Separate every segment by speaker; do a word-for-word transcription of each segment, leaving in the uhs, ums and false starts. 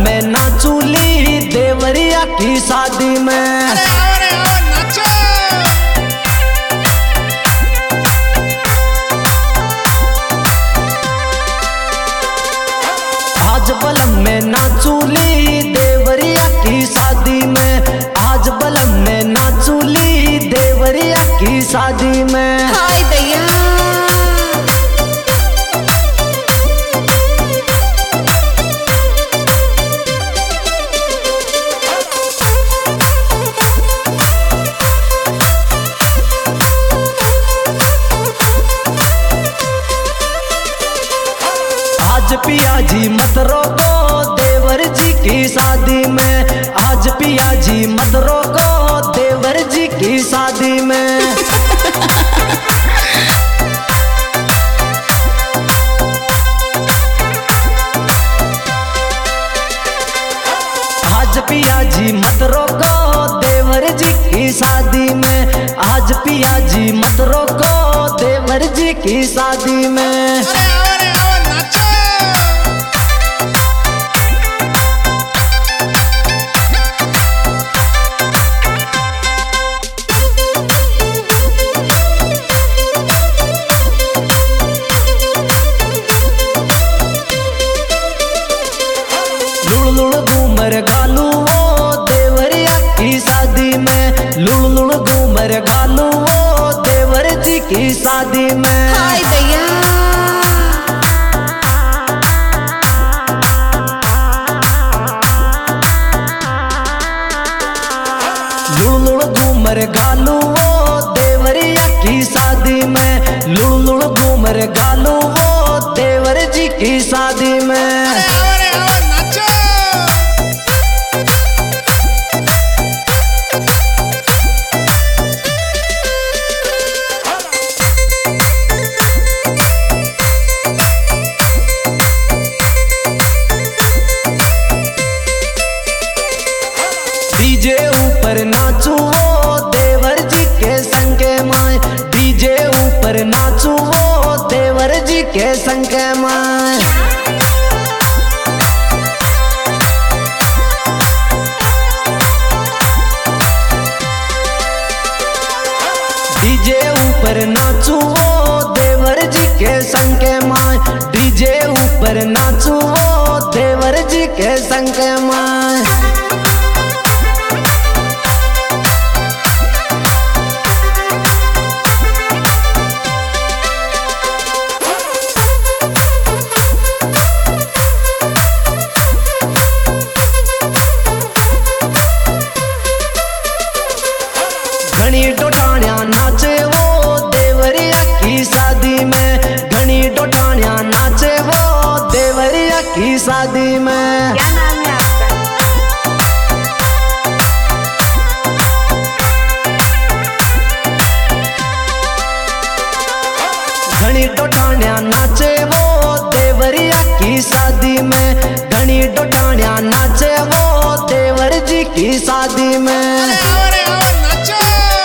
Speaker 1: में नाचूली देवरिया की शादी में।
Speaker 2: अरे आओ रे आओ नाचो।
Speaker 1: आज बलम में नाचूली देवरिया की शादी में। आज बलम में नाचूली देवरिया की शादी में।
Speaker 3: हाय दैया
Speaker 1: आज पिया जी मत रोको देवर जी की शादी में। आज पिया जी मत रोको देवर जी की शादी में। आज पिया जी मत रोको देवर जी की शादी में। आज पिया जी मत रोको देवर जी की शादी में।
Speaker 2: अरे आओ रे आओ नाचो।
Speaker 1: लुड़ लुड़ घूमर गालू वो देवरिया की शादी में। लुड़ लुड़ घूमर गालू वो देवर जी की शादी में।
Speaker 3: हाय दैया
Speaker 1: लुड़ लुड़ घूमर गालू वो देवरिया की शादी में। लुड़ लुड़ घूमर गालू वो देवर जी की शादी में।
Speaker 2: अरे आओ रे आओ नाचो।
Speaker 1: डीजे ऊपर नाचू वो देवर जी के संग के माए। डीजे ऊपर नाचू वो देवर जी के संग के माए। डीजे ऊपर नाचू वो देवर जी के संग के माए। डीजे ऊपर नाचू वो देवर जी के संग के माए। घनी डोठाण्या नाचे वो देवरिया की शादी में। घनी डोठाण्या नाचे वो देवरिया की शादी में।
Speaker 3: क्या नाम है आपका?
Speaker 1: घनी डोठाण्या नाचे वो देवरिया की शादी में। घनी डोठाण्या नाचे वो देवर जी की शादी में।
Speaker 2: अरे आओ रे आओ नाचो।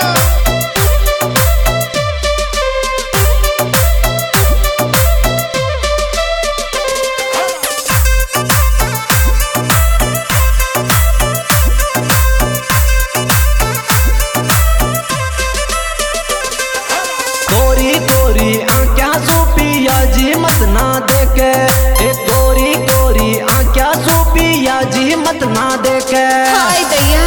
Speaker 1: गोरी गोरी आँख्या सूपिया जी मत ना देखे। ए गोरी गोरी आँख्या सूपिया जी मत ना देखे।
Speaker 3: हाय दैया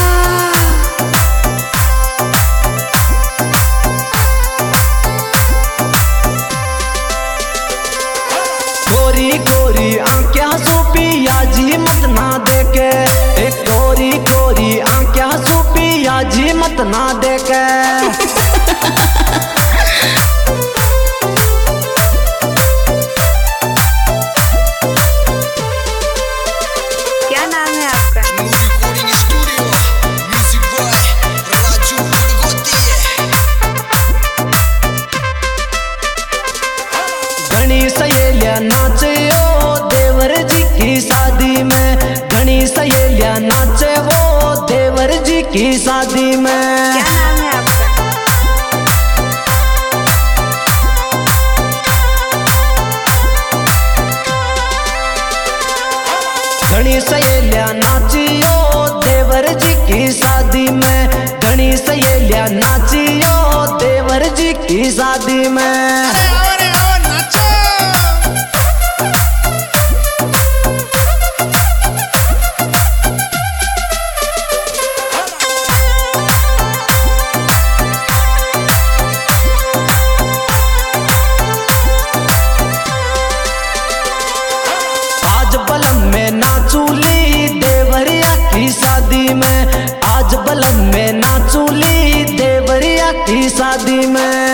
Speaker 1: गोरी गोरी आँख्या सूपिया जी मत ना देखे। ए गोरी गोरी आँख्या सूपिया जी मत ना देखे।
Speaker 3: क्या नाम है आपका?
Speaker 2: Recording studio music boy Raju Badgoti.
Speaker 1: घनी सहेलिया नाचे ओ देवर जी की शादी में। घनी सहेलिया नाचे वो देवर जी की शादी में।
Speaker 3: क्या नाम है आपका?
Speaker 1: सहेलिया नाचियो देवर जी की शादी में, घनी सहेलिया नाचियो देवर जी की शादी में।
Speaker 2: अरे आओ रे आओ नाचो।
Speaker 1: आज बलम में नाचूली देवरिया की शादी में, आज बलम में नाचूली देवरिया की शादी में।